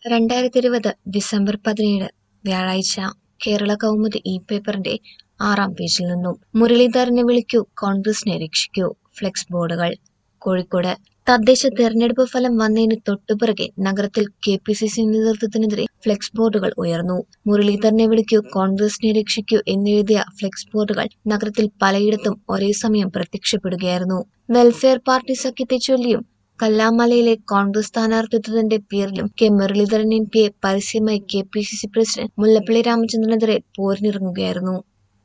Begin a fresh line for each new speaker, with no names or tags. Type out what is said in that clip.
2020 December 17 വ്യാഴാഴ്ച കേരള കൗമുദി പേപ്പറിന്റെ 6-ാം പേജിൽ നിന്നും മുരളീധരനെ വിളിക്കൂ, കോൺഗ്രസിനെ രക്ഷിക്കൂ. ഫ്ലെക്സ് ബോർഡുകൾ. കോഴിക്കോട് തദ്ദേശ തെരഞ്ഞെടുപ്പ് ഫലം വന്നതിന് തൊട്ടുപിറകെ നഗരത്തിൽ KPCC നേതൃത്വത്തിനെതിരെ ഫ്ലെക്സ് ബോർഡുകൾ ഉയർന്നു. മുരളീധരനെ വിളിക്കൂ, കോൺഗ്രസിനെ രക്ഷിക്കൂ എന്നെഴുതിയ ഫ്ലെക്സ് ബോർഡുകൾ നഗരത്തിൽ പലയിടത്തും ഒരേ സമയം പ്രത്യക്ഷപ്പെടുകയായിരുന്നു. വെൽഫെയർ പാർട്ടി സഖ്യത്തെ ചൊല്ലിയും കല്ലാമലയിലെ കോൺഗ്രസ് സ്ഥാനാർത്ഥിത്വത്തിന്റെ പേരിലും മുരളീധരൻ MP പരസ്യമായി KPCC പ്രസിഡന്റ് മുല്ലപ്പള്ളി രാമചന്ദ്രനെതിരെ പോരിനിറങ്ങുകയായിരുന്നു.